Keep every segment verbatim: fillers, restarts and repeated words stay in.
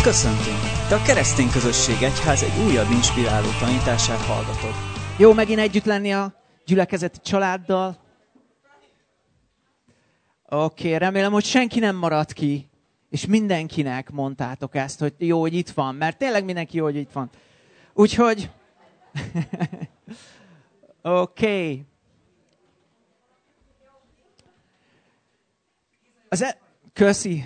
Köszöntünk! Te a Keresztény Közösség Egyház egy újabb inspiráló tanítását hallgatod. Jó megint együtt lenni a gyülekezeti családdal. Oké, okay, remélem, hogy senki nem maradt ki, és mindenkinek mondtátok ezt, hogy jó, hogy itt van, mert tényleg mindenki jó, hogy itt van. Úgyhogy, oké. Okay. Az e... Köszi.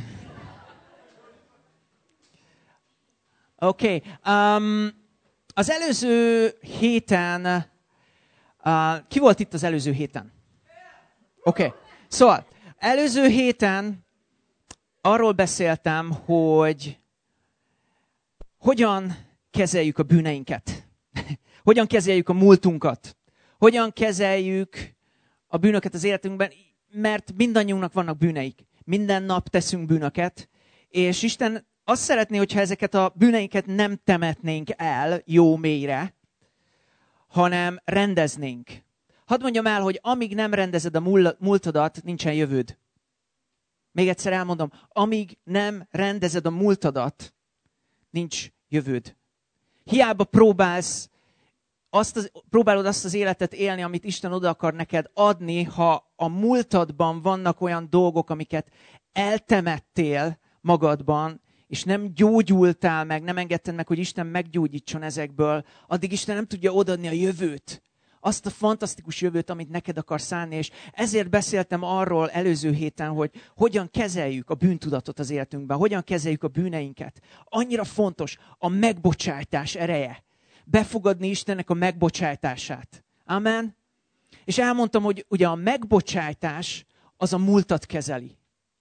Oké. Okay. Um, az előző héten... Uh, ki volt itt az előző héten? Oké. Okay. Szóval, előző héten arról beszéltem, hogy hogyan kezeljük a bűneinket. Hogyan kezeljük a múltunkat. Hogyan kezeljük a bűnöket az életünkben, mert mindannyiunknak vannak bűneik. Minden nap teszünk bűnöket, és Isten azt szeretné, hogyha ezeket a bűneinket nem temetnénk el jó mélyre, hanem rendeznénk. Hadd mondjam el, hogy amíg nem rendezed a múltadat, nincsen jövőd. Még egyszer elmondom, amíg nem rendezed a múltadat, nincs jövőd. Hiába próbálsz azt az, próbálod azt az életet élni, amit Isten oda akar neked adni, ha a múltadban vannak olyan dolgok, amiket eltemettél magadban, és nem gyógyultál meg, nem engedted meg, hogy Isten meggyógyítson ezekből, addig Isten nem tudja odaadni a jövőt. Azt a fantasztikus jövőt, amit neked akar szánni, és ezért beszéltem arról előző héten, hogy hogyan kezeljük a bűntudatot az életünkben, hogyan kezeljük a bűneinket. Annyira fontos a megbocsátás ereje. Befogadni Istennek a megbocsátását. Amen? És elmondtam, hogy ugye a megbocsátás az a múltat kezeli.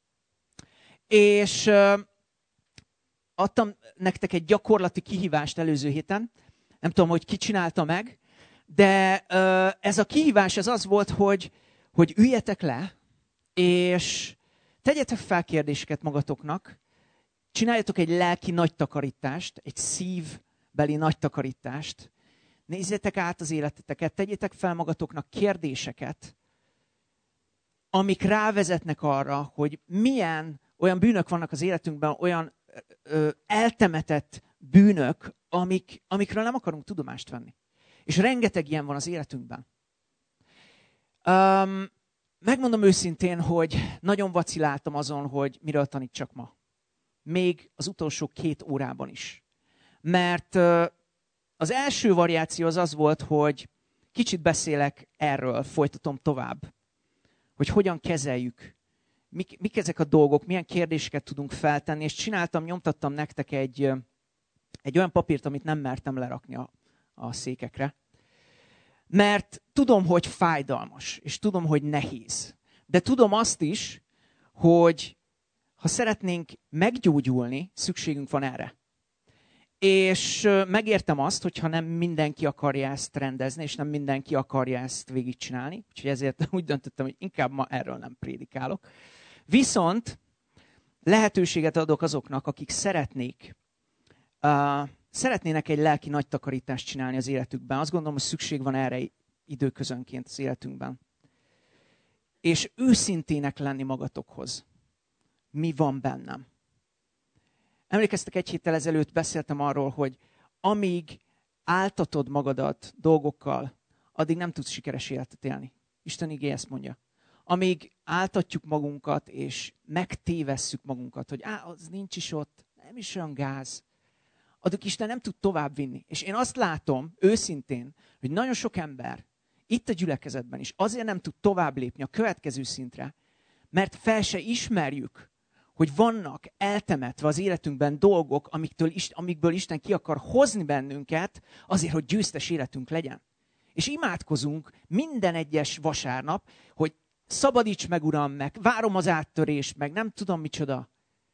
És uh, adtam nektek egy gyakorlati kihívást előző héten. Nem tudom, hogy ki csinálta meg, de uh, ez a kihívás ez az volt, hogy, hogy üljetek le, és tegyetek fel kérdéseket magatoknak, csináljatok egy lelki nagy takarítást, egy szívbeli nagy takarítást, nézzétek át az életeteket, tegyétek fel magatoknak kérdéseket, amik rávezetnek arra, hogy milyen olyan bűnök vannak az életünkben, olyan ö, eltemetett bűnök, amik, amikről nem akarunk tudomást venni. És rengeteg ilyen van az életünkben. Um, megmondom őszintén, hogy nagyon vaciláltam azon, hogy miről tanítsak ma. Még az utolsó két órában is. Mert uh, az első variáció az az volt, hogy kicsit beszélek erről, folytatom tovább. Hogy hogyan kezeljük. Mik, mik ezek a dolgok, milyen kérdéseket tudunk feltenni. És csináltam, nyomtattam nektek egy, egy olyan papírt, amit nem mertem lerakni a a székekre. Mert tudom, hogy fájdalmas, és tudom, hogy nehéz. De tudom azt is, hogy ha szeretnénk meggyógyulni, szükségünk van erre. És megértem azt, hogyha nem mindenki akarja ezt rendezni, és nem mindenki akarja ezt végigcsinálni. Úgyhogy ezért úgy döntöttem, hogy inkább ma erről nem prédikálok. Viszont lehetőséget adok azoknak, akik szeretnék uh, Szeretnének egy lelki nagy takarítást csinálni az életükben. Azt gondolom, hogy szükség van erre időközönként az életünkben. És őszintének lenni magatokhoz. Mi van bennem? Emlékeztek, egy héttel ezelőtt beszéltem arról, hogy amíg áltatod magadat dolgokkal, addig nem tudsz sikeres életet élni. Isten igéje ezt mondja. Amíg áltatjuk magunkat, és megtévesszük magunkat, hogy á, az nincs is ott, nem is olyan gáz, addig Isten nem tud tovább vinni. És én azt látom, őszintén, hogy nagyon sok ember itt a gyülekezetben is azért nem tud tovább lépni a következő szintre, mert fel se ismerjük, hogy vannak eltemetve az életünkben dolgok, amiktől, amikből Isten ki akar hozni bennünket, azért, hogy győztes életünk legyen. És imádkozunk minden egyes vasárnap, hogy szabadíts meg, Uram, meg várom az áttörést, meg nem tudom micsoda.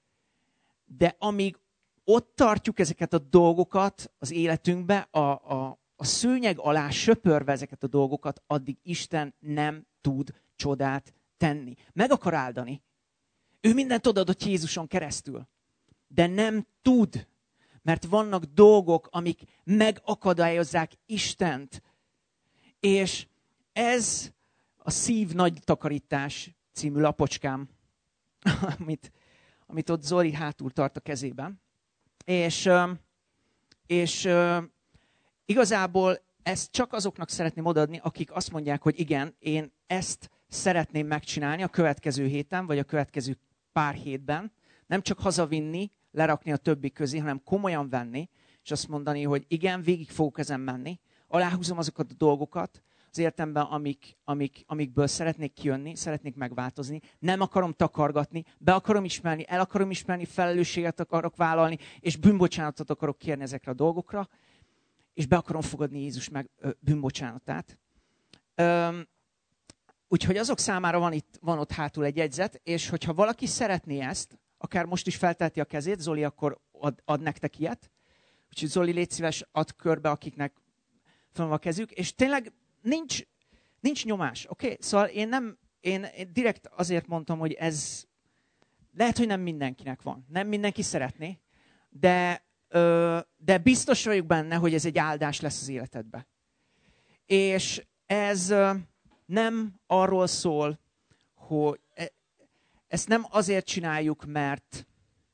De amíg ott tartjuk ezeket a dolgokat az életünkbe, a, a, a szőnyeg alá söpörve ezeket a dolgokat, addig Isten nem tud csodát tenni. Meg akar áldani. Ő mindent odaadott Jézuson keresztül. De nem tud, mert vannak dolgok, amik megakadályozzák Istent. És ez a Szív nagy takarítás című lapocskám, amit, amit ott Zoli hátul tart a kezében. És, és igazából ezt csak azoknak szeretném odaadni, akik azt mondják, hogy igen, én ezt szeretném megcsinálni a következő héten, vagy a következő pár hétben. Nem csak hazavinni, lerakni a többi közé, hanem komolyan venni, és azt mondani, hogy igen, végig fogok ezen menni, aláhúzom azokat a dolgokat az életemben, amik, amik, amikből szeretnék kijönni, szeretnék megváltozni, nem akarom takargatni, be akarom ismerni, el akarom ismerni, felelősséget akarok vállalni, és bűnbocsánatot akarok kérni ezekre a dolgokra, és be akarom fogadni Jézus meg ö, bűnbocsánatát. Öm, úgyhogy azok számára van, itt, van ott hátul egy jegyzet, és hogyha valaki szeretné ezt, akár most is felteheti a kezét, Zoli akkor ad, ad nektek ilyet. Úgyhogy Zoli, légy szíves, add körbe, akiknek fel van a kezük, és tényleg nincs, nincs nyomás, oké? Okay? Szóval én nem, én, én direkt azért mondtam, hogy ez lehet, hogy nem mindenkinek van. Nem mindenki szeretné, de, ö, de biztos vagyok benne, hogy ez egy áldás lesz az életedbe. És ez ö, nem arról szól, hogy e, ezt nem azért csináljuk, mert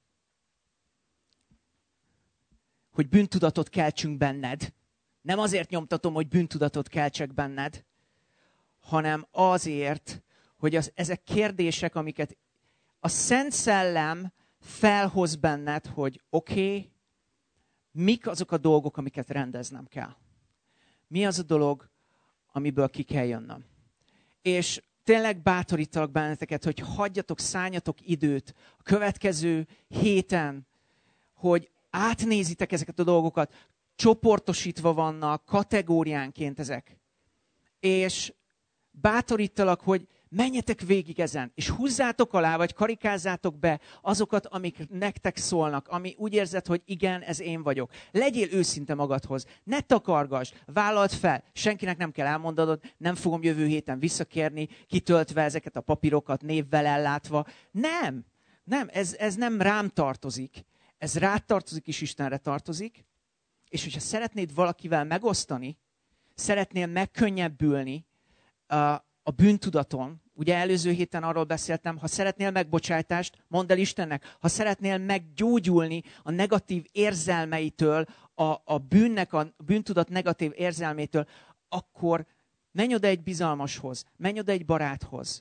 hogy bűntudatot keltsünk benned. Nem azért nyomtatom, hogy bűntudatot keltsek benned, hanem azért, hogy az, ezek kérdések, amiket a Szent Szellem felhoz benned, hogy oké, okay, mik azok a dolgok, amiket rendeznem kell. Mi az a dolog, amiből ki kell jönnöm. És tényleg bátorítalak benneteket, hogy hagyjatok, szálljatok időt a következő héten, hogy átnézitek ezeket a dolgokat, csoportosítva vannak, kategóriánként ezek. És bátorítalak, hogy menjetek végig ezen, és húzzátok alá, vagy karikázzátok be azokat, amik nektek szólnak, ami úgy érzed, hogy igen, ez én vagyok. Legyél őszinte magadhoz, ne takargass, vállald fel, senkinek nem kell elmondanod, nem fogom jövő héten visszakérni, kitöltve ezeket a papírokat, névvel ellátva. Nem, nem, ez, ez nem rám tartozik, ez rád tartozik, és Istenre tartozik, és hogyha szeretnéd valakivel megosztani, szeretnél megkönnyebbülni a, a bűntudaton, ugye előző héten arról beszéltem, ha szeretnél megbocsájtást, mondd el Istennek, ha szeretnél meggyógyulni a negatív érzelmeitől, a, a bűnnek, a bűntudat negatív érzelmétől, akkor menj oda egy bizalmashoz, menj oda egy baráthoz,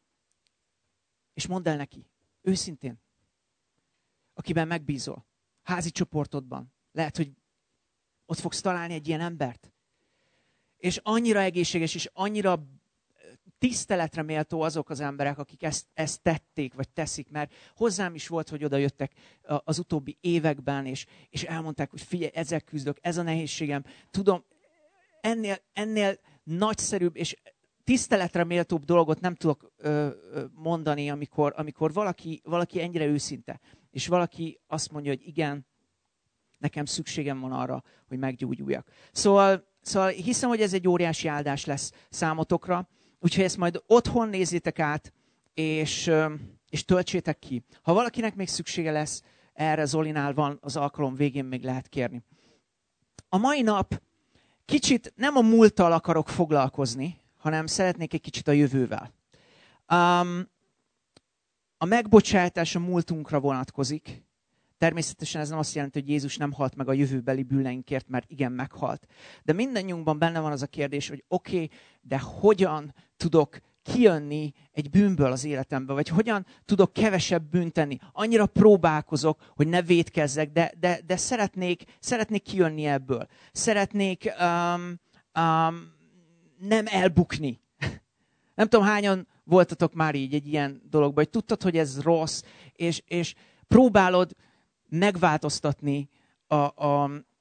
és mondd el neki, őszintén, akiben megbízol, házi csoportodban, lehet, hogy ott fogsz találni egy ilyen embert. És annyira egészséges, és annyira tiszteletre méltó azok az emberek, akik ezt, ezt tették, vagy teszik, mert hozzám is volt, hogy oda jöttek az utóbbi években, és, és elmondták, hogy figyelj, ezzel küzdök, ez a nehézségem. Tudom, ennél, ennél nagyszerűbb és tiszteletre méltóbb dolgot nem tudok ö, ö, mondani, amikor, amikor valaki, valaki ennyire őszinte, és valaki azt mondja, hogy igen, nekem szükségem van arra, hogy meggyógyuljak. Szóval, szóval hiszem, hogy ez egy óriási áldás lesz számotokra, úgyhogy ezt majd otthon nézzétek át, és, és töltsétek ki. Ha valakinek még szüksége lesz, erre Zolinál van, az alkalom végén még lehet kérni. A mai nap kicsit nem a múlttal akarok foglalkozni, hanem szeretnék egy kicsit a jövővel. Um, a megbocsátás a múltunkra vonatkozik. Természetesen ez nem azt jelenti, hogy Jézus nem halt meg a jövőbeli bűneinkért, mert igen, meghalt. De mindannyiunkban benne van az a kérdés, hogy oké, okay, de hogyan tudok kijönni egy bűnből az életembe, vagy hogyan tudok kevesebb bűnt tenni. Annyira próbálkozok, hogy ne vétkezzek, de, de, de szeretnék, szeretnék kijönni ebből. Szeretnék um, um, nem elbukni. Nem tudom, hányan voltatok már így egy ilyen dologban, hogy tudtad, hogy ez rossz, és, és próbálod megváltoztatni a, a,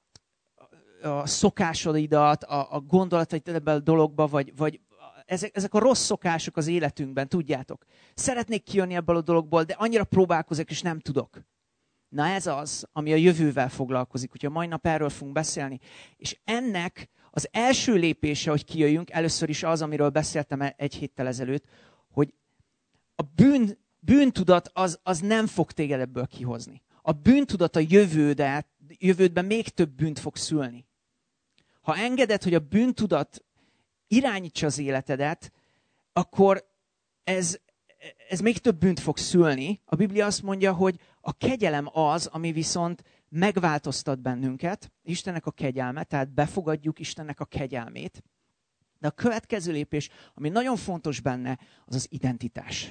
a szokásaidat, a, a gondolataidat ebben a dologba, vagy, vagy ezek, ezek a rossz szokások az életünkben, tudjátok. Szeretnék kijönni ebből a dologból, de annyira próbálkozok, és nem tudok. Na ez az, ami a jövővel foglalkozik, úgyhogy a mai nap erről fogunk beszélni. És ennek az első lépése, hogy kijöjjünk, először is az, amiről beszéltem egy héttel ezelőtt, hogy a bűn, bűntudat az, az nem fog téged ebből kihozni. A bűntudat a jövődet, jövődben még több bűnt fog szülni. Ha engeded, hogy a bűntudat irányítsa az életedet, akkor ez, ez még több bűnt fog szülni. A Biblia azt mondja, hogy a kegyelem az, ami viszont megváltoztat bennünket, Istennek a kegyelme, tehát befogadjuk Istennek a kegyelmét. De a következő lépés, ami nagyon fontos benne, az az identitás.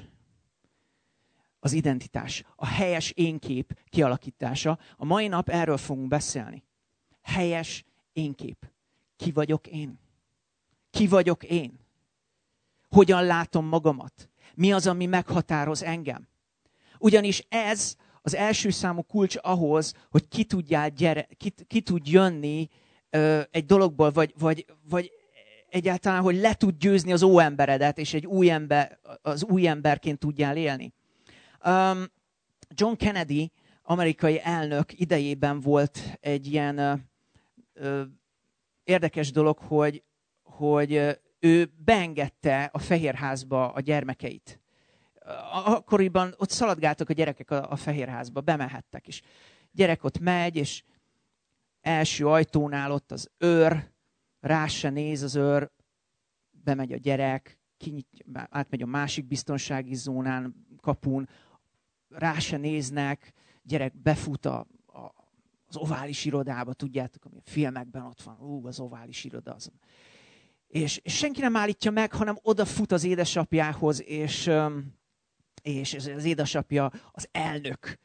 Az identitás, a helyes énkép kialakítása. A mai nap erről fogunk beszélni. Helyes énkép. Ki vagyok én? Ki vagyok én? Hogyan látom magamat? Mi az, ami meghatároz engem? Ugyanis ez az első számú kulcs ahhoz, hogy ki, tudjál gyere, ki, ki tud jönni ö, egy dologból, vagy, vagy, vagy egyáltalán, hogy le tud győzni az óemberedet, és egy új ember, az új emberként tudjál élni. Um, John Kennedy, amerikai elnök idejében volt egy ilyen ö, ö, érdekes dolog, hogy, hogy ő beengedte a Fehérházba a gyermekeit. Akkoriban ott szaladgáltak a gyerekek a, a Fehérházba, bemehettek is. Gyerek ott megy, és első ajtónál ott az őr, rá se néz az őr, bemegy a gyerek, kinyit, átmegy a másik biztonsági zónán, kapun, rá se néznek, gyerek befut a, a, az ovális irodába, tudjátok, ami a filmekben ott van, ú, az ovális iroda. Az. És, és senki nem állítja meg, hanem odafut az édesapjához, és, és az édesapja az elnök,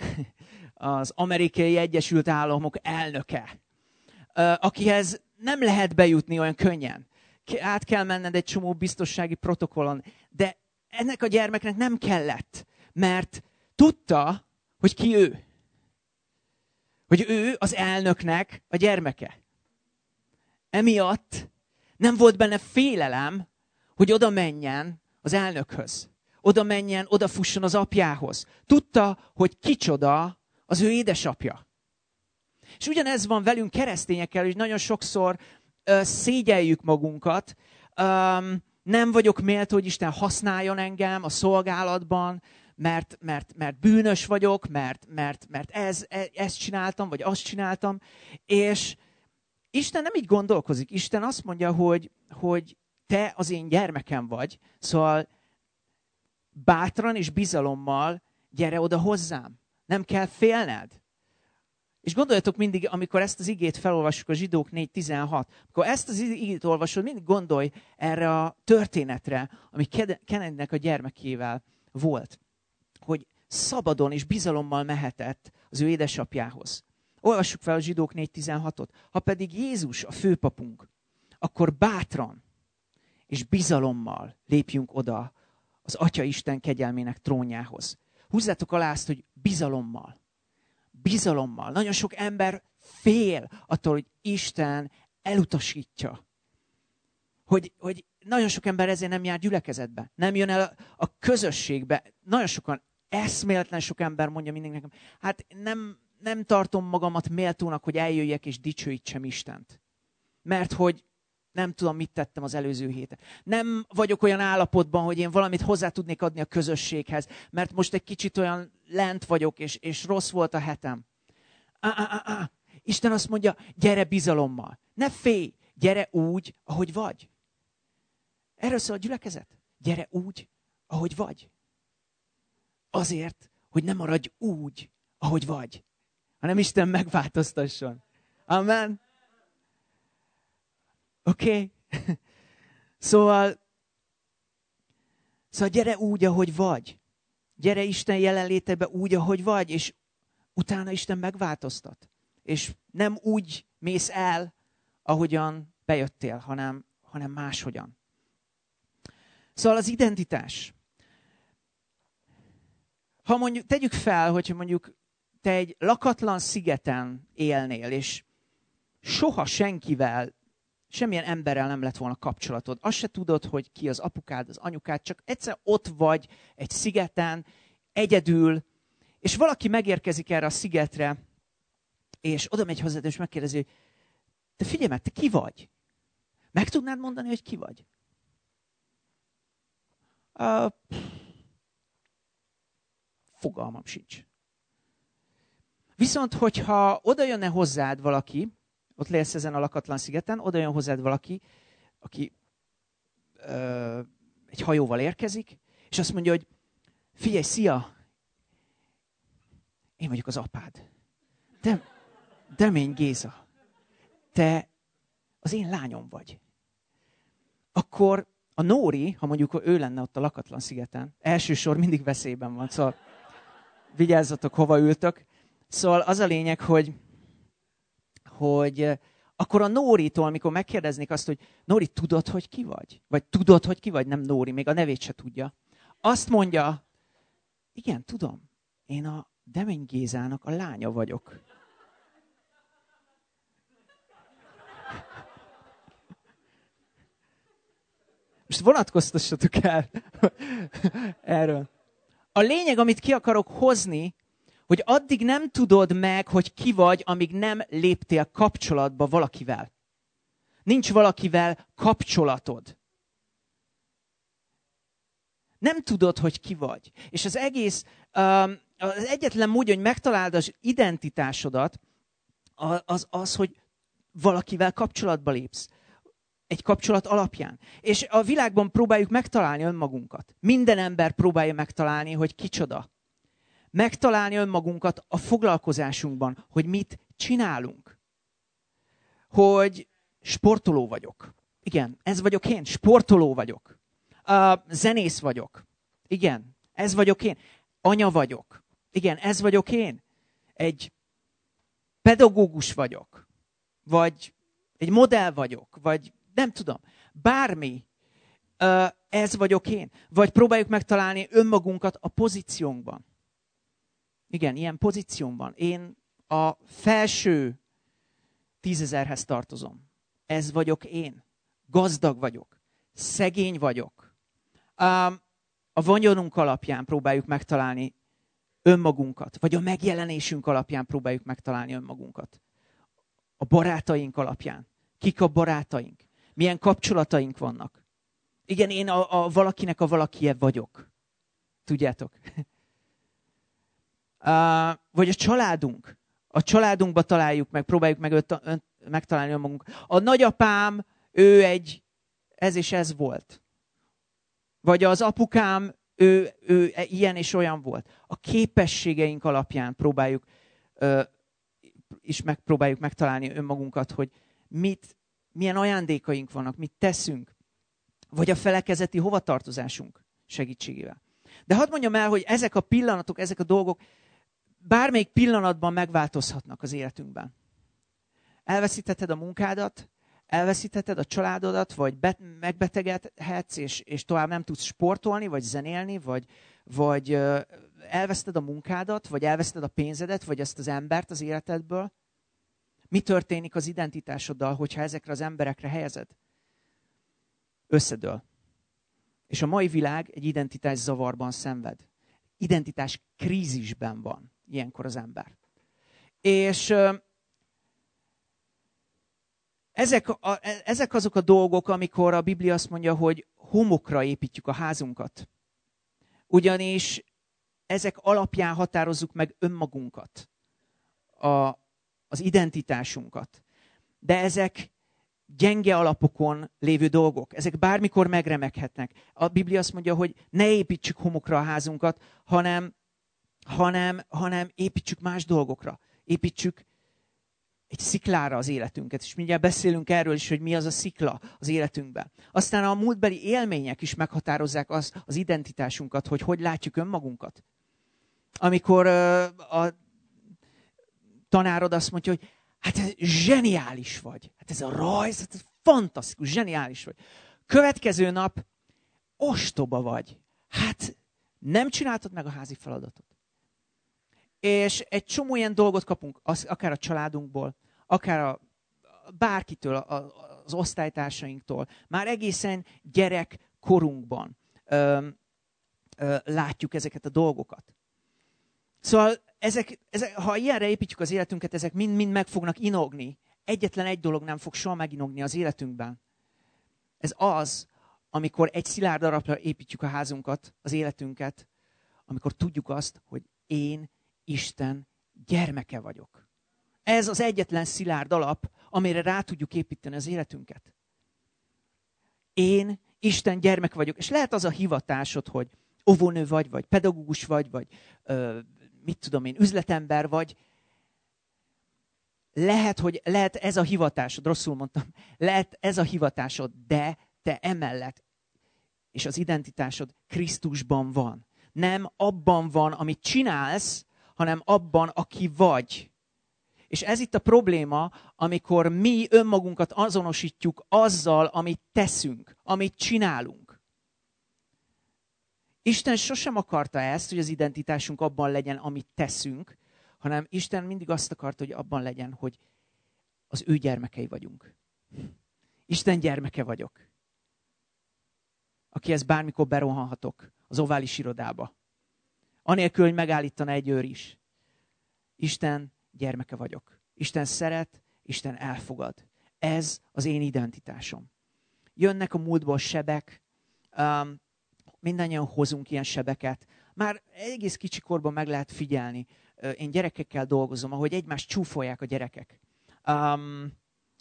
az Amerikai Egyesült Államok elnöke, akihez nem lehet bejutni olyan könnyen. Át kell menned egy csomó biztonsági protokollon, de ennek a gyermeknek nem kellett, mert tudta, hogy ki ő. Hogy ő az elnöknek a gyermeke. Emiatt nem volt benne félelem, hogy oda menjen az elnökhöz. Oda menjen, odafusson az apjához. Tudta, hogy kicsoda az ő édesapja. És ugyanez van velünk keresztényekkel, hogy nagyon sokszor uh, szégyeljük magunkat. Um, nem vagyok méltó, hogy Isten használjon engem a szolgálatban, mert, mert, mert bűnös vagyok, mert, mert, mert ez, e, ezt csináltam, vagy azt csináltam. És Isten nem így gondolkozik. Isten azt mondja, hogy, hogy te az én gyermekem vagy, szóval bátran és bizalommal gyere oda hozzám. Nem kell félned. És gondoljatok mindig, amikor ezt az igét felolvassuk, a Zsidók négy tizenhat, amikor ezt az igét olvasod, mindig gondolj erre a történetre, ami Kennedynek a gyermekével volt. Hogy szabadon és bizalommal mehetett az ő édesapjához. Olvassuk fel a Zsidók négy tizenhatot. Ha pedig Jézus a főpapunk, akkor bátran és bizalommal lépjünk oda az Atya Isten kegyelmének trónjához. Húzzátok alá azt, hogy bizalommal. Bizalommal. Nagyon sok ember fél attól, hogy Isten elutasítja. Hogy, hogy nagyon sok ember ezért nem jár gyülekezetbe. Nem jön el a, a közösségbe. Nagyon sokan, eszméletlen sok ember mondja mindig nekem, hát nem, nem tartom magamat méltónak, hogy eljöjjek és dicsőítsem Istent. Mert hogy nem tudom, mit tettem az előző héten. Nem vagyok olyan állapotban, hogy én valamit hozzá tudnék adni a közösséghez, mert most egy kicsit olyan lent vagyok, és, és rossz volt a hetem. Ah, ah, ah, ah. Isten azt mondja, gyere bizalommal. Ne félj, gyere úgy, ahogy vagy. Erről szól a gyülekezet. Gyere úgy, ahogy vagy. Azért, hogy ne maradj úgy, ahogy vagy, hanem Isten megváltoztasson. Amen. Oké? Okay? szóval, szóval gyere úgy, ahogy vagy. Gyere Isten jelenlétebe úgy, ahogy vagy, és utána Isten megváltoztat. És nem úgy mész el, ahogyan bejöttél, hanem, hanem máshogyan. Szóval az identitás. Ha mondjuk, tegyük fel, hogyha mondjuk te egy lakatlan szigeten élnél, és soha senkivel, semmilyen emberrel nem lett volna kapcsolatod. Azt se tudod, hogy ki az apukád, az anyukád, csak egyszer ott vagy egy szigeten, egyedül, és valaki megérkezik erre a szigetre, és oda megy hozzád, és megkérdezi, hogy te figyelj meg, te ki vagy? Meg tudnád mondani, hogy ki vagy? Uh, fogalmam sincs. Viszont, hogyha oda jönne hozzád valaki, ott lész ezen a lakatlan szigeten, oda jön hozzád valaki, aki ö, egy hajóval érkezik, és azt mondja, hogy figyelj, szia, én vagyok az apád. De, Demény Géza, te az én lányom vagy. Akkor a Nóri, ha mondjuk ő lenne ott a lakatlan szigeten, első sor mindig veszélyben van, szóval vigyázzatok, hova ültök. Szóval az a lényeg, hogy, hogy akkor a Nóritól, amikor megkérdeznék azt, hogy Nóri, tudod, hogy ki vagy? Vagy tudod, hogy ki vagy? Nem Nóri, még a nevét se tudja. Azt mondja, igen, tudom, én a Demény Gézának a lánya vagyok. Most vonatkoztassatok el erről. A lényeg, amit ki akarok hozni, hogy addig nem tudod meg, hogy ki vagy, amíg nem léptél kapcsolatba valakivel. Nincs valakivel kapcsolatod. Nem tudod, hogy ki vagy. És az egész, az egyetlen módja, hogy megtaláld az identitásodat, az az, hogy valakivel kapcsolatba lépsz. Egy kapcsolat alapján. És a világban próbáljuk megtalálni önmagunkat. Minden ember próbálja megtalálni, hogy kicsoda. Megtalálni önmagunkat a foglalkozásunkban, hogy mit csinálunk. Hogy sportoló vagyok. Igen, ez vagyok én, sportoló vagyok. Uh, zenész vagyok. Igen, ez vagyok én. Anya vagyok. Igen, ez vagyok én. Egy pedagógus vagyok. Vagy egy modell vagyok. Vagy nem tudom. Bármi. Uh, ez vagyok én. Vagy próbáljuk megtalálni önmagunkat a pozíciónkban. Igen, ilyen pozíciómban. Én a felső tízezerhez tartozom. Ez vagyok én. Gazdag vagyok. Szegény vagyok. A vagyonunk alapján próbáljuk megtalálni önmagunkat. Vagy a megjelenésünk alapján próbáljuk megtalálni önmagunkat. A barátaink alapján. Kik a barátaink? Milyen kapcsolataink vannak? Igen, én a, a valakinek a valakije vagyok. Tudjátok? Uh, vagy a családunk. A családunkba találjuk meg, próbáljuk meg öt, ön, megtalálni önmagunkat. A nagyapám, ő egy, ez és ez volt. Vagy az apukám, ő, ő ilyen és olyan volt. A képességeink alapján próbáljuk, uh, és megpróbáljuk megtalálni önmagunkat, hogy mit, milyen ajándékaink vannak, mit teszünk. Vagy a felekezeti hovatartozásunk segítségével. De hadd mondjam el, hogy ezek a pillanatok, ezek a dolgok bármelyik pillanatban megváltozhatnak az életünkben. Elveszítheted a munkádat, elveszítheted a családodat, vagy bet, megbetegedhetsz, és, és tovább nem tudsz sportolni, vagy zenélni, vagy, vagy uh, elveszted a munkádat, vagy elveszted a pénzedet, vagy ezt az embert az életedből. Mi történik az identitásoddal, hogyha ezekre az emberekre helyezed? Összedől. És a mai világ egy identitás zavarban szenved. Identitás krízisben van ilyenkor az ember. És ezek, a, ezek azok a dolgok, amikor a Biblia azt mondja, hogy homokra építjük a házunkat. Ugyanis ezek alapján határozzuk meg önmagunkat, a, az identitásunkat. De ezek gyenge alapokon lévő dolgok. Ezek bármikor megremeghetnek. A Biblia azt mondja, hogy ne építsük homokra a házunkat, hanem, hanem, hanem építsük más dolgokra. Építsük egy sziklára az életünket. És mindjárt beszélünk erről is, hogy mi az a szikla az életünkben. Aztán a múltbeli élmények is meghatározzák az, az identitásunkat, hogy hogy látjuk önmagunkat. Amikor uh, a tanárod azt mondja, hogy hát ez zseniális vagy. Hát ez a rajz, hát ez fantasztikus, zseniális vagy. Következő nap ostoba vagy. Hát nem csináltad meg a házi feladatot. És egy csomó ilyen dolgot kapunk, az, akár a családunkból, akár a, bárkitől, a, az osztálytársainktól. Már egészen gyerekkorunkban ö, ö, látjuk ezeket a dolgokat. Szóval ezek, ezek, ha ilyenre építjük az életünket, ezek mind-mind meg fognak inogni. Egyetlen egy dolog nem fog soha meginogni az életünkben. Ez az, amikor egy szilárd alapra építjük a házunkat, az életünket, amikor tudjuk azt, hogy én Isten gyermeke vagyok. Ez az egyetlen szilárd alap, amire rá tudjuk építeni az életünket. Én Isten gyermek vagyok. És lehet az a hivatásod, hogy óvónő vagy, vagy pedagógus vagy, vagy ö, mit tudom én, üzletember vagy. lehet, hogy lehet ez a hivatásod, rosszul mondtam, lehet ez a hivatásod, de te emellett, és az identitásod Krisztusban van. Nem abban van, amit csinálsz, hanem abban, aki vagy. És ez itt a probléma, amikor mi önmagunkat azonosítjuk azzal, amit teszünk, amit csinálunk. Isten sosem akarta ezt, hogy az identitásunk abban legyen, amit teszünk, hanem Isten mindig azt akarta, hogy abban legyen, hogy az ő gyermekei vagyunk. Isten gyermeke vagyok. Akihez bármikor berohanhatok az ovális irodába. Anélkül, hogy megállítana egy őr is. Isten gyermeke vagyok. Isten szeret, Isten elfogad. Ez az én identitásom. Jönnek a múltból sebek, um, mindannyian hozunk ilyen sebeket. Már egész kicsikorban meg lehet figyelni. Én gyerekekkel dolgozom, ahogy egymást csúfolják a gyerekek. Um,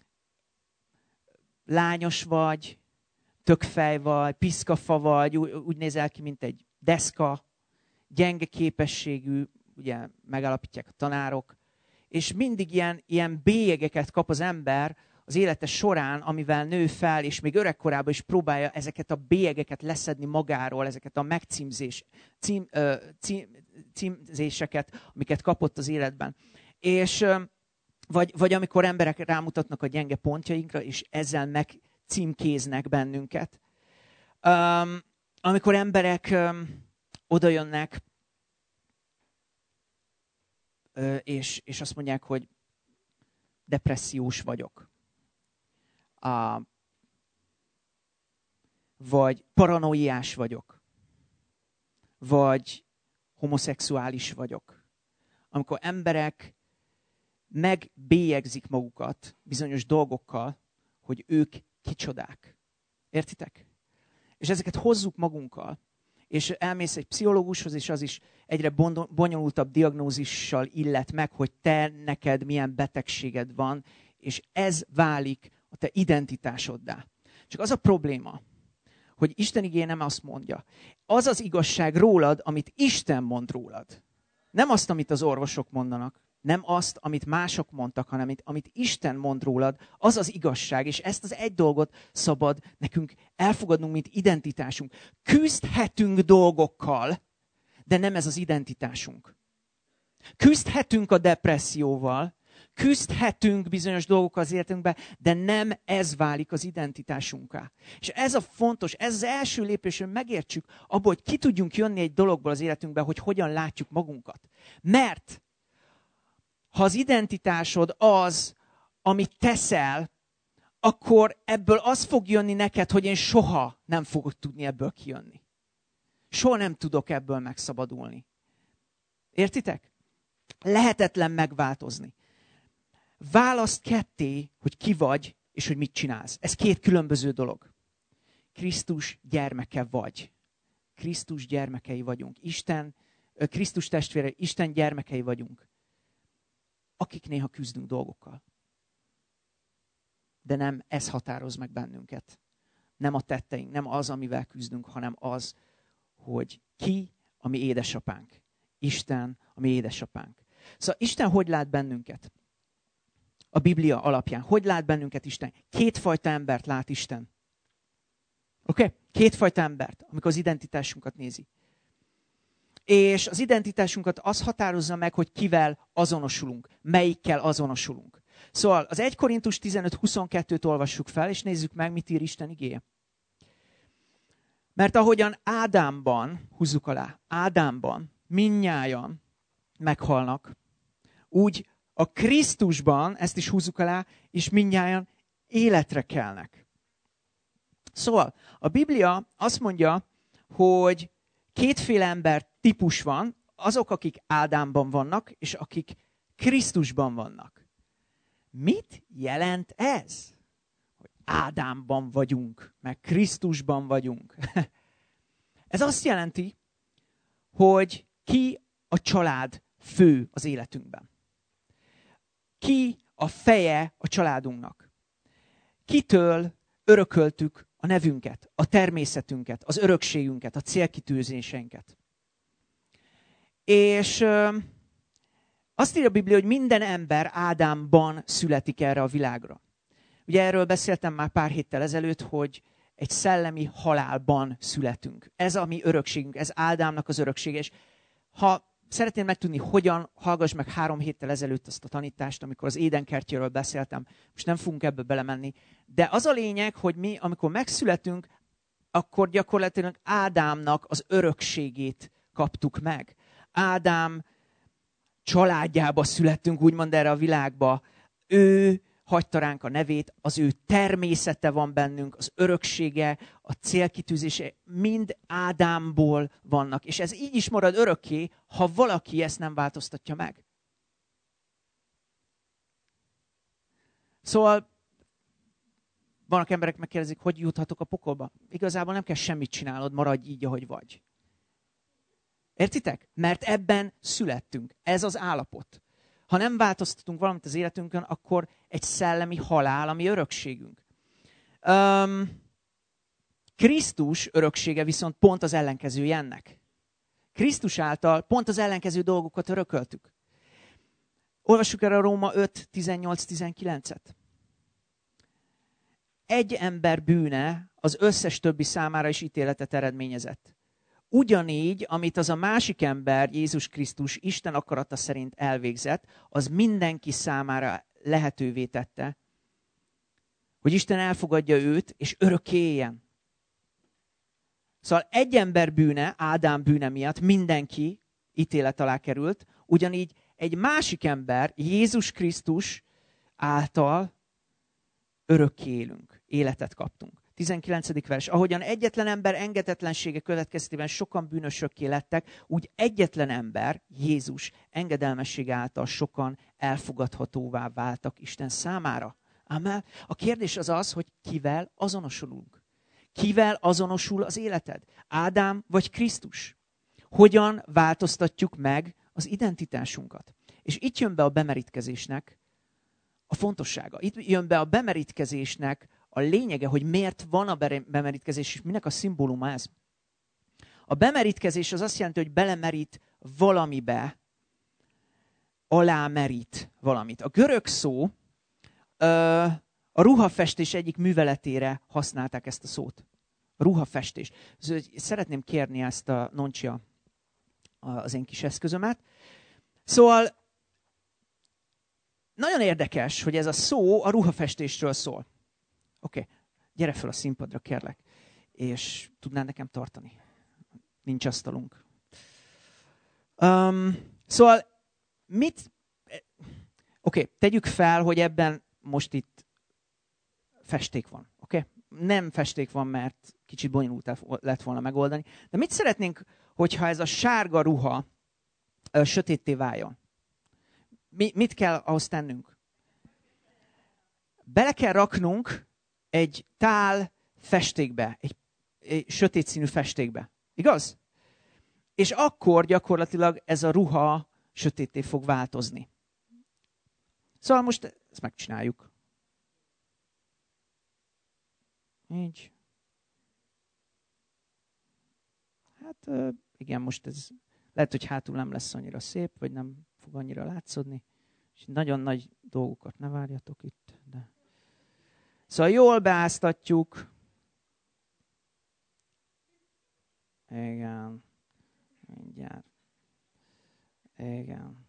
lányos vagy, tökfej vagy, piszkafa vagy, úgy nézel ki, mint egy deszka, gyenge képességű, ugye megállapítják a tanárok, és mindig ilyen, ilyen bélyegeket kap az ember az élete során, amivel nő fel, és még öregkorában is próbálja ezeket a bélyegeket leszedni magáról, ezeket a megcímzés, cím, ö, cím, címzéseket, amiket kapott az életben. És ö, vagy, vagy amikor emberek rámutatnak a gyenge pontjainkra, és ezzel megcímkéznek bennünket. Um, amikor emberek um, odajönnek, uh, és, és azt mondják, hogy depressziós vagyok. Uh, vagy paranoiás vagyok. Vagy homoszexuális vagyok. Amikor emberek megbélyegzik magukat bizonyos dolgokkal, hogy ők kicsodák. Értitek? És ezeket hozzuk magunkkal. És elmész egy pszichológushoz, és az is egyre bonyolultabb diagnózissal illet meg, hogy te neked milyen betegséged van, és ez válik a te identitásoddá. Csak az a probléma, hogy Isten igéje nem azt mondja. Az az igazság rólad, amit Isten mond rólad. Nem azt, amit az orvosok mondanak. Nem azt, amit mások mondtak, hanem amit, amit Isten mond rólad, az az igazság, és ezt az egy dolgot szabad nekünk elfogadnunk, mint identitásunk. Küzdhetünk dolgokkal, de nem ez az identitásunk. Küzdhetünk a depresszióval, küzdhetünk bizonyos dolgokkal az életünkben, de nem ez válik az identitásunká. És ez a fontos, ez az első lépés, hogy megértsük abból, hogy ki tudjunk jönni egy dologból az életünkben, hogy hogyan látjuk magunkat. Mert ha az identitásod az, amit teszel, akkor ebből az fog jönni neked, hogy én soha nem fogok tudni ebből kijönni. Soha nem tudok ebből megszabadulni. Értitek? Lehetetlen megváltozni. Válaszd ketté, hogy ki vagy, és hogy mit csinálsz. Ez két különböző dolog. Krisztus gyermeke vagy. Krisztus gyermekei vagyunk. Isten, Krisztus testvére, Isten gyermekei vagyunk. Akik néha küzdünk dolgokkal. De nem ez határoz meg bennünket. Nem a tetteink, nem az, amivel küzdünk, hanem az, hogy ki a mi édesapánk. Isten a mi édesapánk. Szóval Isten hogy lát bennünket? A Biblia alapján. Hogy lát bennünket Isten? Kétfajta embert lát Isten. Oké? Okay? Kétfajta embert, amikor az identitásunkat nézi. És az identitásunkat az határozza meg, hogy kivel azonosulunk, melyikkel azonosulunk. Szóval az egy Korintus tizenöt huszonkettőt olvassuk fel, és nézzük meg, mit ír Isten igéje. Mert ahogyan Ádámban, húzzuk alá, Ádámban mindnyájan meghalnak, úgy a Krisztusban, ezt is húzzuk alá, és mindnyájan életre kelnek. Szóval a Biblia azt mondja, hogy kétféle ember típus van, azok, akik Ádámban vannak, és akik Krisztusban vannak. Mit jelent ez? Hogy Ádámban vagyunk, meg Krisztusban vagyunk. Ez azt jelenti, hogy ki a család fő az életünkben. Ki a feje a családunknak. Kitől örököltük a nevünket, a természetünket, az örökségünket, a célkitűzéseinket. És Azt írja a Biblia, hogy minden ember Ádámban születik erre a világra. Ugye erről beszéltem már pár héttel ezelőtt, hogy egy szellemi halálban születünk. Ez a mi örökségünk, ez Ádámnak az öröksége. És ha szeretnél megtudni, hogyan, hallgass meg három héttel ezelőtt azt a tanítást, amikor az édenkertjéről beszéltem. Most nem fogunk ebbe belemenni. De az a lényeg, hogy mi, amikor megszületünk, akkor gyakorlatilag Ádámnak az örökségét kaptuk meg. Ádám családjába születtünk, úgymond erre a világba. Ő hagyta ránk a nevét, az ő természete van bennünk, az öröksége, a célkitűzése, mind Ádámból vannak. És ez így is marad örökké, ha valaki ezt nem változtatja meg. Szóval vannak emberek megkérdezik, hogy juthatok a pokolba? Igazából nem kell semmit csinálnod, maradj így, ahogy vagy. Értitek? Mert ebben születtünk. Ez az állapot. Ha nem változtatunk valamit az életünkön, akkor egy szellemi halál, ami örökségünk. Um, Krisztus öröksége viszont pont az ellenkezője ennek. Krisztus által pont az ellenkező dolgokat örököltük. Olvassuk erre a Róma öt tizennyolc tizenkilencet. Egy ember bűne az összes többi számára is ítéletet eredményezett. Ugyanígy, amit az a másik ember, Jézus Krisztus Isten akarata szerint elvégzett, az mindenki számára lehetővé tette, hogy Isten elfogadja őt, és örökké éljen. Szóval egy ember bűne, Ádám bűne miatt mindenki ítélet alá került, ugyanígy egy másik ember, Jézus Krisztus által örökké élünk, életet kaptunk. tizenkilencedik vers. Ahogyan egyetlen ember engedetlensége következtében sokan bűnösökké lettek, úgy egyetlen ember, Jézus engedelmessége által sokan elfogadhatóvá váltak Isten számára. Amen. A kérdés az az, hogy kivel azonosulunk. Kivel azonosul az életed? Ádám vagy Krisztus? Hogyan változtatjuk meg az identitásunkat? És itt jön be a bemerítkezésnek a fontossága. Itt jön be a bemerítkezésnek a lényege, hogy miért van a bemerítkezés, és minek a szimbóluma ez. A bemerítkezés az azt jelenti, hogy belemerít valamibe, alámerít valamit. A görög szó a ruhafestés egyik műveletére használták ezt a szót. A ruhafestés. Szeretném kérni ezt a Noncsia, az én kis eszközömet. Szóval nagyon érdekes, hogy ez a szó a ruhafestésről szól. Oké, okay. Gyere fel a színpadra, kérlek. És tudnál nekem tartani? Nincs asztalunk. Um, szóval mit... Oké, okay, tegyük fel, hogy ebben most itt festék van. Oké? Okay? Nem festék van, mert kicsit bonyolult lett volna megoldani. De mit szeretnénk, hogyha ez a sárga ruha ö, sötétté váljon? Mi, mit kell ahhoz tennünk? Bele kell raknunk egy tál festékbe, egy, egy sötét színű festékbe. Igaz? És akkor gyakorlatilag ez a ruha sötétté fog változni. Szóval most ezt megcsináljuk. Így. Hát igen, most ez lehet, hogy hátul nem lesz annyira szép, vagy nem fog annyira látszódni. És nagyon nagy dolgokat ne várjatok itt. De... Szóval jól beáztatjuk. Igen. Mindjárt. Igen.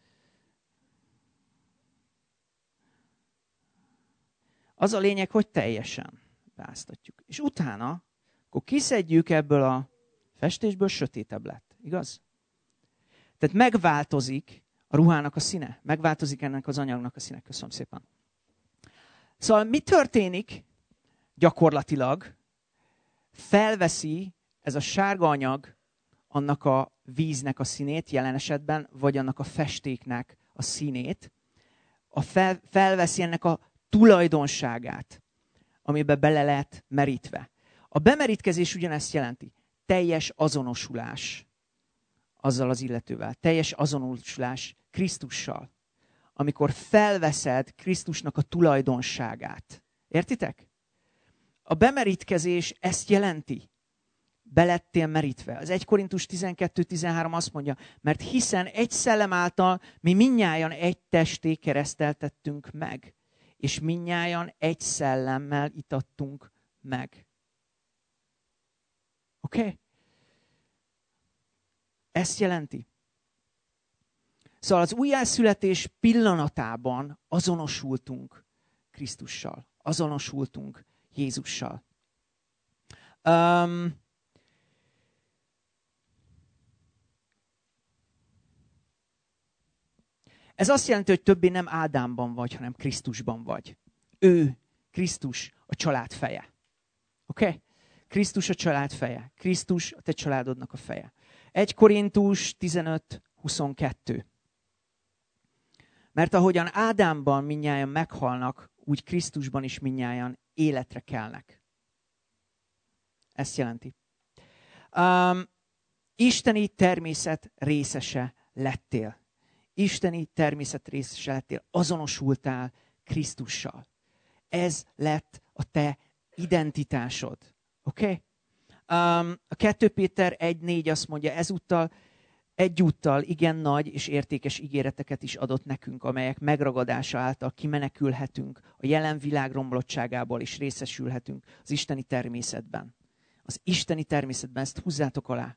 Az a lényeg, hogy teljesen beáztatjuk. És utána, akkor kiszedjük ebből a festésből, sötétebb lett. Igaz? Tehát megváltozik a ruhának a színe. Megváltozik ennek az anyagnak a színe. Köszönöm szépen. Szóval mi történik gyakorlatilag? Felveszi ez a sárga anyag annak a víznek a színét, jelen esetben, vagy annak a festéknek a színét. A fel, felveszi ennek a tulajdonságát, amiben bele lehet merítve. A bemerítkezés ugyanezt jelenti. Teljes azonosulás azzal az illetővel. Teljes azonosulás Krisztussal. Amikor felveszed Krisztusnak a tulajdonságát. Értitek? A bemerítkezés ezt jelenti. belettél merítve. Az egy Korintus tizenkettő tizenhárom azt mondja, mert hiszen egy szellem által mi mindnyájan egy testé kereszteltettünk meg, és mindnyájan egy szellemmel itattunk meg. Oké? Okay? Ezt jelenti. Szóval az újjászületés pillanatában azonosultunk Krisztussal. Azonosultunk Jézussal. Um, ez azt jelenti, hogy többé nem Ádámban vagy, hanem Krisztusban vagy. Ő, Krisztus, a család feje. Oké? Okay? Krisztus a család feje. Krisztus a te családodnak a feje. egy Korintus tizenöt huszonkettő. Mert ahogyan Ádámban mindnyájan meghalnak, úgy Krisztusban is mindnyájan életre kelnek. Ezt jelenti. Um, isteni természet részese lettél. Isteni természet részese lettél. Azonosultál Krisztussal. Ez lett a te identitásod. Oké? Okay? Um, a kettő Péter egy négy azt mondja, ezúttal egyúttal igen nagy és értékes ígéreteket is adott nekünk, amelyek megragadása által kimenekülhetünk a jelen világ romlottságából, és részesülhetünk az isteni természetben. Az isteni természetben, ezt húzzátok alá.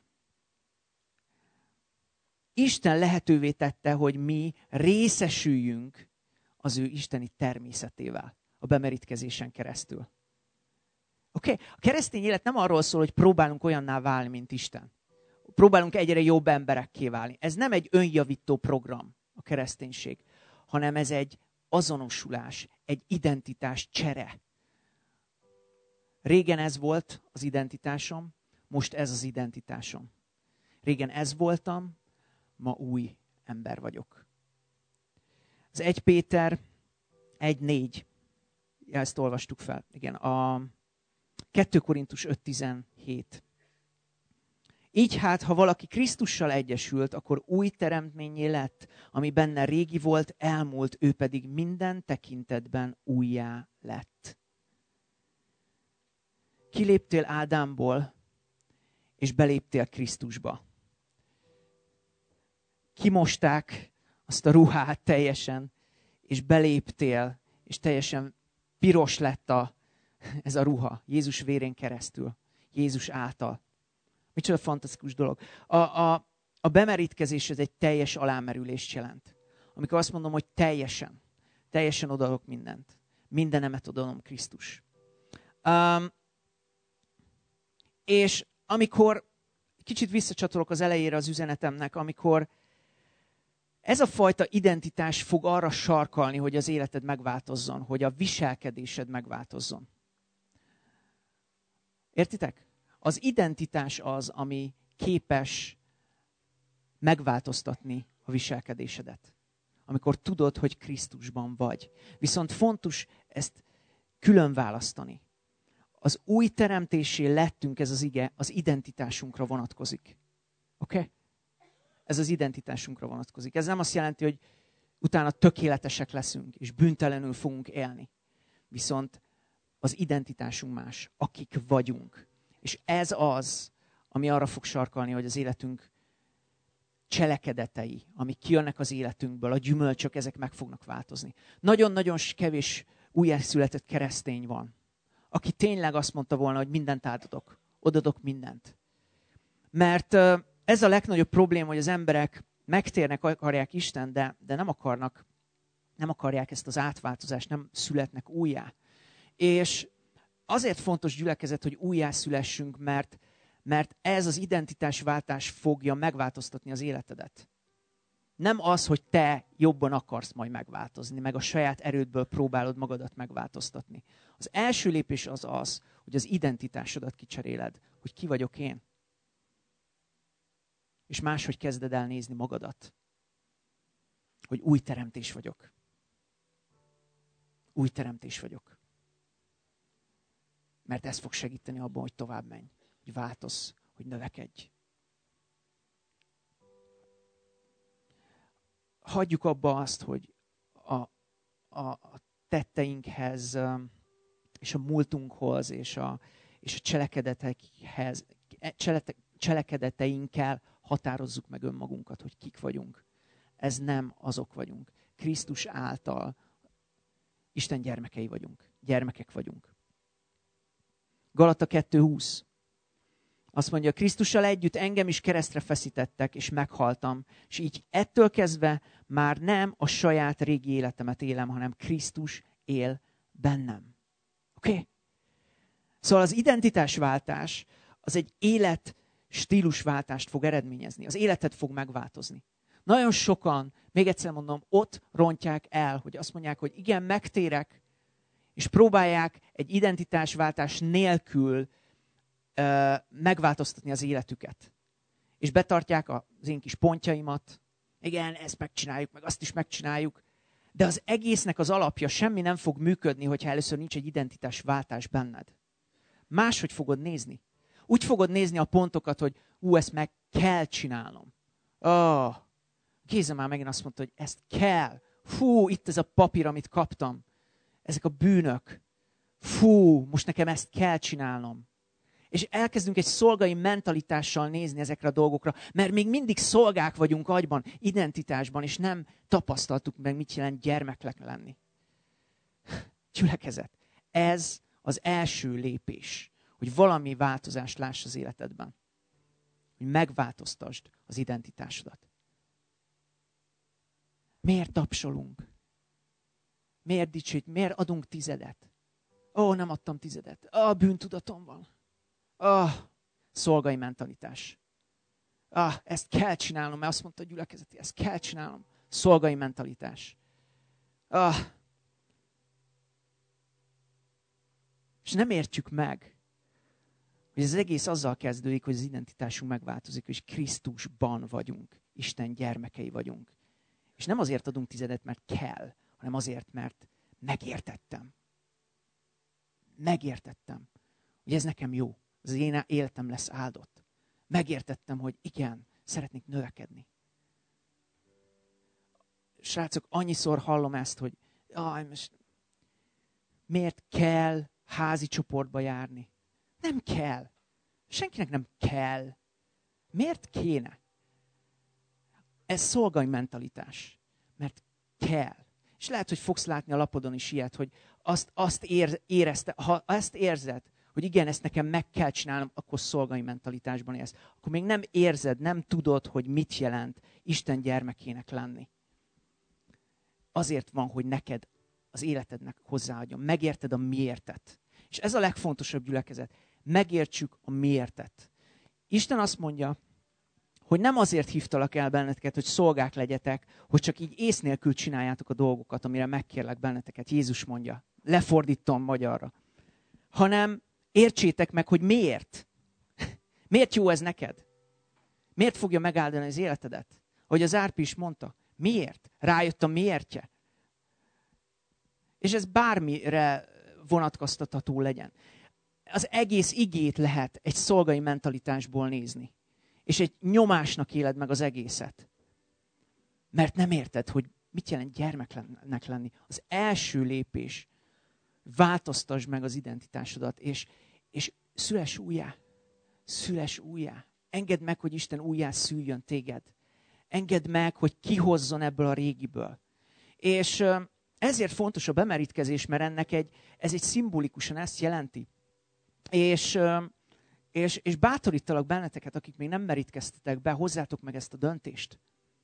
Isten lehetővé tette, hogy mi részesüljünk az ő isteni természetével a bemerítkezésen keresztül. Oké? Okay? A keresztény élet nem arról szól, hogy próbálunk olyanná válni, mint Isten. Próbálunk egyre jobb emberekké válni. Ez nem egy önjavító program, a kereszténység, hanem ez egy azonosulás, egy identitás csere. Régen ez volt az identitásom, most ez az identitásom. Régen ez voltam, ma új ember vagyok. Az egy Péter egy négy, ja, ezt olvastuk fel. Igen, a kettő Korintus öt tizenhét. Így hát, ha valaki Krisztussal egyesült, akkor új teremtménnyé lett, ami benne régi volt, elmúlt, ő pedig minden tekintetben újjá lett. Kiléptél Ádámból, és beléptél Krisztusba. Kimosták azt a ruhát teljesen, és beléptél, és teljesen piros lett a, ez a ruha Jézus vérén keresztül, Jézus által. Micsoda fantasztikus dolog. A, a, a bemerítkezés ez egy teljes alámerülést jelent. Amikor azt mondom, hogy teljesen, teljesen odaadok mindent. Mindenemet odaadom Krisztus. Um, és amikor, kicsit visszacsatolok az elejére az üzenetemnek, amikor ez a fajta identitás fog arra sarkalni, hogy az életed megváltozzon, hogy a viselkedésed megváltozzon. Értitek? Az identitás az, ami képes megváltoztatni a viselkedésedet. Amikor tudod, hogy Krisztusban vagy. Viszont fontos ezt külön választani. Az új teremtésé lettünk, ez az ige, az identitásunkra vonatkozik. Oké? Okay? Ez az identitásunkra vonatkozik. Ez nem azt jelenti, hogy utána tökéletesek leszünk, és bűntelenül fogunk élni. Viszont az identitásunk más, akik vagyunk. És ez az, ami arra fog sarkalni, hogy az életünk cselekedetei, amik kijönnek az életünkből, a gyümölcsök, ezek meg fognak változni. Nagyon-nagyon kevés újjászületett keresztény van, aki tényleg azt mondta volna, hogy mindent átadok, odadok mindent. Mert ez a legnagyobb probléma, hogy az emberek megtérnek, akarják Isten, de, de nem akarnak, nem akarják ezt az átváltozást, nem születnek újjá. És azért fontos, gyülekezet, hogy újjászülessünk, mert, mert ez az identitásváltás fogja megváltoztatni az életedet. Nem az, hogy te jobban akarsz majd megváltozni, meg a saját erődből próbálod magadat megváltoztatni. Az első lépés az az, hogy az identitásodat kicseréled, hogy ki vagyok én. És máshogy kezded el nézni magadat. Hogy új teremtés vagyok. Új teremtés vagyok. Mert ez fog segíteni abban, hogy tovább menj, hogy változz, hogy növekedj. Hagyjuk abba azt, hogy a, a, a tetteinkhez, és a múltunkhoz, és a, és a cselekedetekhez cselekedeteinkkel határozzuk meg önmagunkat, hogy kik vagyunk. Ez nem azok vagyunk. Krisztus által Isten gyermekei vagyunk. Gyermekek vagyunk. Galata kettő húsz. Azt mondja, Krisztussal együtt engem is keresztre feszítettek, és meghaltam, és így ettől kezdve már nem a saját régi életemet élem, hanem Krisztus él bennem. Oké? Okay? Szóval az identitásváltás az egy élet stílusváltást fog eredményezni. Az életed fog megváltozni. Nagyon sokan, még egyszer mondom, ott rontják el, hogy azt mondják, hogy igen, megtérek, és próbálják egy identitásváltás nélkül uh, megváltoztatni az életüket. És betartják az én kis pontjaimat. Igen, ezt megcsináljuk, meg azt is megcsináljuk. De az egésznek az alapja, semmi nem fog működni, hogyha először nincs egy identitásváltás benned. Máshogy fogod nézni. Úgy fogod nézni a pontokat, hogy ú, ezt meg kell csinálnom. Oh, Géza már megint azt mondta, hogy ezt kell. Fú, itt ez a papír, amit kaptam. Ezek a bűnök. Fú, most nekem ezt kell csinálnom. És elkezdünk egy szolgai mentalitással nézni ezekre a dolgokra, mert még mindig szolgák vagyunk agyban, identitásban, és nem tapasztaltuk meg, mit jelent gyermeknek lenni. Gyülekezet. Ez az első lépés, hogy valami változást láss az életedben. Hogy megváltoztasd az identitásodat. Miért tapsolunk? Miért dicsőt? Miért adunk tizedet? Ó, nem adtam tizedet. Ó, bűntudatom van. Ó, szolgai mentalitás. Ó, ezt kell csinálnom, mert azt mondta a gyülekezeti, ezt kell csinálnom. Szolgai mentalitás. Ó. És nem értjük meg, hogy az egész azzal kezdődik, hogy az identitásunk megváltozik, és Krisztusban vagyunk. Isten gyermekei vagyunk. És nem azért adunk tizedet, mert kell, hanem azért, mert megértettem. Megértettem, hogy ez nekem jó. Az én életem lesz áldott. Megértettem, hogy igen, szeretnék növekedni. Srácok, annyiszor hallom ezt, hogy aj, most miért kell házi csoportba járni? Nem kell. Senkinek nem kell. Miért kéne? Ez szolgai mentalitás. Mert kell. És lehet, hogy fogsz látni a lapodon is ilyet, hogy azt, azt ér, érezte, ha ezt érzed, hogy igen, ezt nekem meg kell csinálnom, akkor szolgai mentalitásban élsz. Akkor még nem érzed, nem tudod, hogy mit jelent Isten gyermekének lenni. Azért van, hogy neked az életednek hozzáadjon. Megérted a miértet. És ez a legfontosabb, gyülekezet. Megértsük a miértet. Isten azt mondja, hogy nem azért hívtalak el benneteket, hogy szolgák legyetek, hogy csak így ész nélkül csináljátok a dolgokat, amire megkérlek benneteket. Jézus mondja. Lefordítom magyarra. Hanem értsétek meg, hogy miért. Miért jó ez neked? Miért fogja megáldani az életedet? Ahogy az Árpi is mondta. Miért? Rájött a miértje. És ez bármire vonatkoztatható legyen. Az egész igét lehet egy szolgai mentalitásból nézni. És egy nyomásnak éled meg az egészet. Mert nem érted, hogy mit jelent gyermeknek lenni. Az első lépés, változtasd meg az identitásodat, és, és szüles újjá. Szüles újjá. Engedd meg, hogy Isten újjá szüljön téged. Engedd meg, hogy kihozzon ebből a régiből. És ezért fontos a bemerítkezés, mert ennek egy, ez egy szimbolikusan ezt jelenti. És, és, és bátorítalak benneteket, akik még nem merítkeztetek be, hozzátok meg ezt a döntést.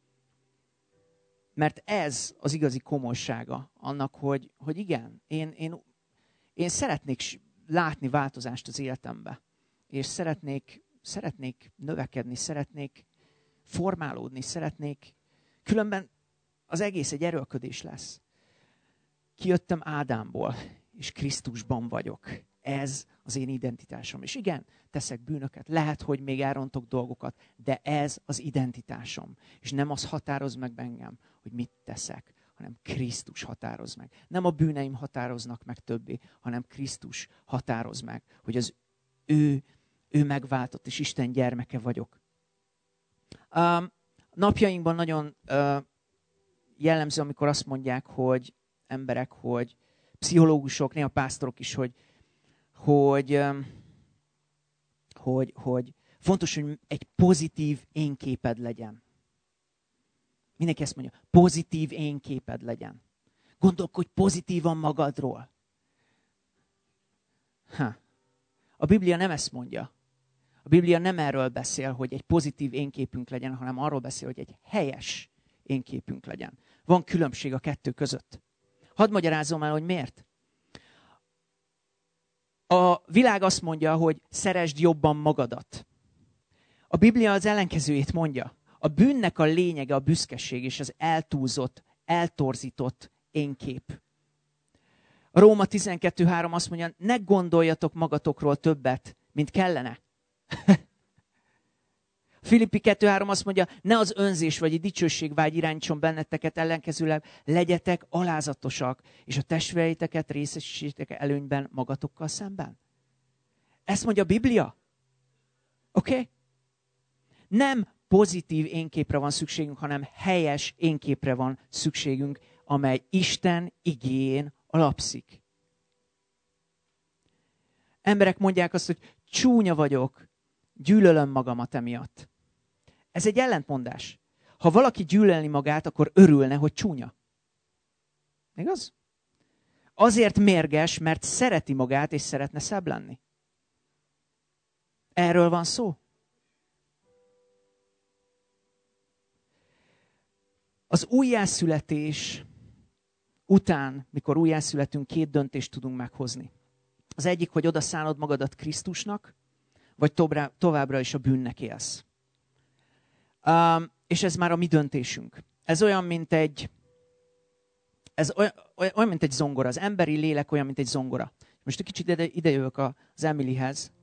Mert ez az igazi komolysága annak, hogy, hogy igen, én, én, én szeretnék látni változást az életembe. És szeretnék, szeretnék növekedni, szeretnék formálódni, szeretnék. Különben az egész egy erőlködés lesz. Kijöttem Ádámból, és Krisztusban vagyok. Ez az én identitásom. És igen, teszek bűnöket, lehet, hogy még elrontok dolgokat, de ez az identitásom. És nem az határoz meg engem, hogy mit teszek, hanem Krisztus határoz meg. Nem a bűneim határoznak meg többé, hanem Krisztus határoz meg, hogy az ő, ő megváltott, és Isten gyermeke vagyok. Um, napjainkban nagyon uh, jellemző, amikor azt mondják, hogy emberek, hogy pszichológusok, néha pásztorok is, hogy, hogy, um, hogy, hogy Fontos, hogy egy pozitív énképed legyen. Mindenki ezt mondja, pozitív énképed legyen. Gondolkodj pozitívan magadról. Ha. A Biblia nem ezt mondja. A Biblia nem erről beszél, hogy egy pozitív énképünk legyen, hanem arról beszél, hogy egy helyes énképünk legyen. Van különbség a kettő között. Hadd magyarázzam el, hogy miért. A világ azt mondja, hogy szeresd jobban magadat. A Biblia az ellenkezőjét mondja. A bűnnek a lényege a büszkeség és az eltúlzott, eltorzított énkép. A Róma tizenkettő három azt mondja, ne gondoljatok magatokról többet, mint kellene. Filippi kettő három azt mondja, ne az önzés vagy a dicsőségvágy irányítson benneteket, ellenkezőleg legyetek alázatosak, és a testvéreiteket részesítsétek előnyben magatokkal szemben. Ezt mondja a Biblia. Oké? Okay? Nem pozitív énképre van szükségünk, hanem helyes énképre van szükségünk, amely Isten igéjén alapszik. Emberek mondják azt, hogy csúnya vagyok, gyűlölöm magamat emiatt. Ez egy ellentmondás. Ha valaki gyűlölni magát, akkor örülne, hogy csúnya. Igaz? Azért mérges, mert szereti magát, és szeretne szebb lenni. Erről van szó. Az újjászületés után, mikor újjászületünk, két döntést tudunk meghozni. Az egyik, hogy odaszállod magadat Krisztusnak, vagy továbbra is a bűnnek élsz. Um, és ez már a mi döntésünk. Ez olyan, mint egy, ez olyan, olyan, mint egy zongora. Az emberi lélek olyan, mint egy zongora. Most egy kicsit ide, ide jövök az Emilyhez.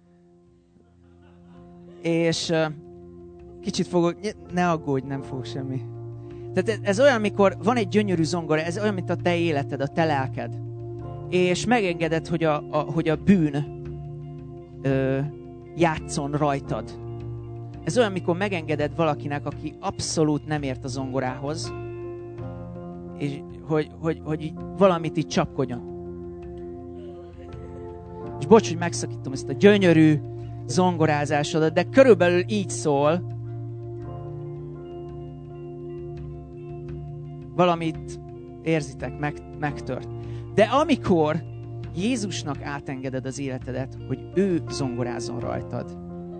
És uh, kicsit fogok, ne aggódj, nem fog semmi. Tehát ez olyan, mikor van egy gyönyörű zongora, ez olyan, mint a te életed, a te lelked. És megengeded, hogy a, a, hogy a bűn ö, játszon rajtad. Ez olyan, mikor megengeded valakinek, aki abszolút nem ért a zongorához, és hogy, hogy, hogy így valamit így csapkodjon. És bocs, hogy megszakítom ezt a gyönyörű zongorázásodat, de körülbelül így szól. Valamit érzitek, meg, megtört. De amikor Jézusnak átengeded az életedet, hogy ő zongorázzon rajtad.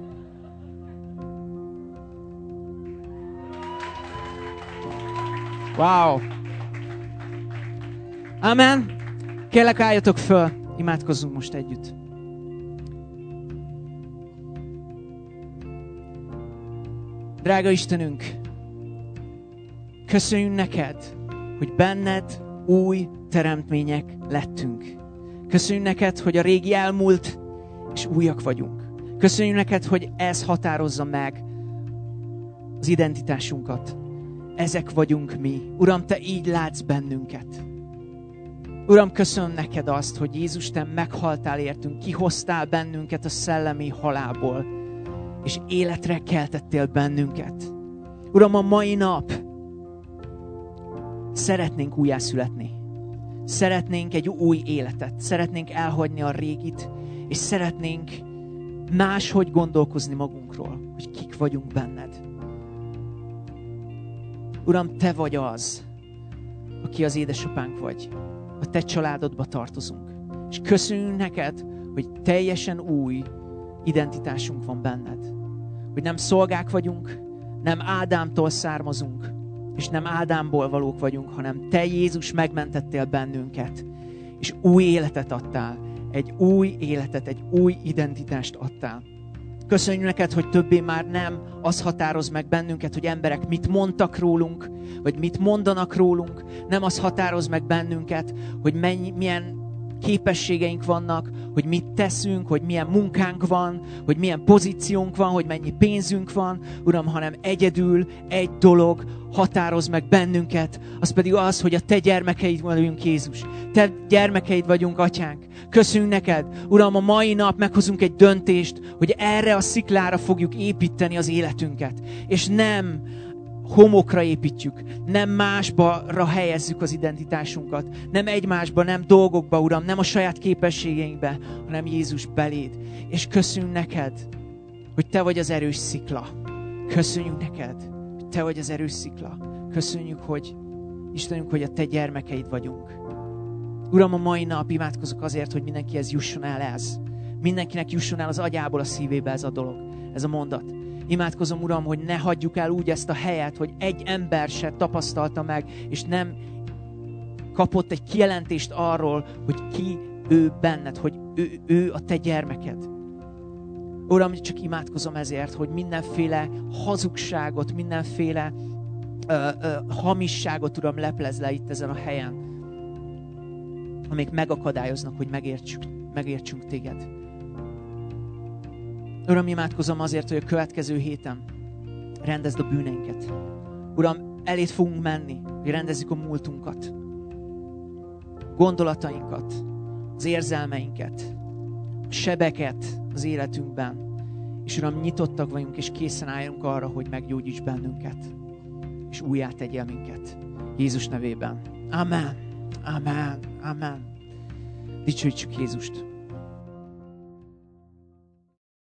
Wow! Amen! Kérlek, álljatok föl, imádkozzunk most együtt. Drága Istenünk, köszönjük neked, hogy benned új teremtmények lettünk. Köszönjük neked, hogy a régi elmúlt, és újak vagyunk. Köszönjük neked, hogy ez határozza meg az identitásunkat. Ezek vagyunk mi. Uram, te így látsz bennünket. Uram, köszönöm neked azt, hogy Jézus, te meghaltál értünk, kihoztál bennünket a szellemi halálból, és életre keltettél bennünket. Uram, a mai nap szeretnénk újjászületni. Szeretnénk egy új életet. Szeretnénk elhagyni a régit, és szeretnénk máshogy gondolkozni magunkról, hogy kik vagyunk benned. Uram, te vagy az, aki az édesapánk vagy. A te családodba tartozunk. És köszönjük neked, hogy teljesen új identitásunk van benned. Hogy nem szolgák vagyunk, nem Ádámtól származunk, és nem Ádámból valók vagyunk, hanem te, Jézus, megmentettél bennünket, és új életet adtál. Egy új életet, egy új identitást adtál. Köszönjük neked, hogy többé már nem az határoz meg bennünket, hogy emberek mit mondtak rólunk, vagy mit mondanak rólunk. Nem az határoz meg bennünket, hogy mennyi, milyen képességeink vannak, hogy mit teszünk, hogy milyen munkánk van, hogy milyen pozíciónk van, hogy mennyi pénzünk van, Uram, hanem egyedül egy dolog határoz meg bennünket, az pedig az, hogy a te gyermekeid vagyunk, Jézus. Te gyermekeid vagyunk, Atyánk. Köszönjük neked, Uram, a mai nap meghozunk egy döntést, hogy erre a sziklára fogjuk építeni az életünket, és nem homokra építjük, nem másba helyezzük az identitásunkat, nem egymásba, nem dolgokba, Uram, nem a saját képességeinkbe, hanem Jézus beléd. És köszönjük neked hogy Te vagy az erős szikla. Köszönjük neked, hogy Te vagy az erős szikla. Köszönjük, hogy Istenünk, hogy a Te gyermekeid vagyunk. Uram, a mai nap imádkozok azért, hogy mindenkihez jusson el ez. Mindenkinek jusson el az agyából a szívébe ez a dolog, ez a mondat. Imádkozom, Uram, hogy ne hagyjuk el úgy ezt a helyet, hogy egy ember se tapasztalta meg, és nem kapott egy kijelentést arról, hogy ki ő benned, hogy ő, ő a Te gyermeked. Uram, csak imádkozom ezért, hogy mindenféle hazugságot, mindenféle ö, ö, hamisságot, Uram, leplez le itt ezen a helyen, amik megakadályoznak, hogy megértsük, megértsünk Téged. Uram, imádkozom azért, hogy a következő héten rendezd a bűneinket. Uram, elét fogunk menni, hogy rendezzük a múltunkat, gondolatainkat, az érzelmeinket, a sebeket az életünkben. És Uram, nyitottak vagyunk, és készen álljunk arra, hogy meggyógyíts bennünket, és újjá tegyél minket. Jézus nevében. Amen. Amen. Amen. Dicsőítsük Jézust.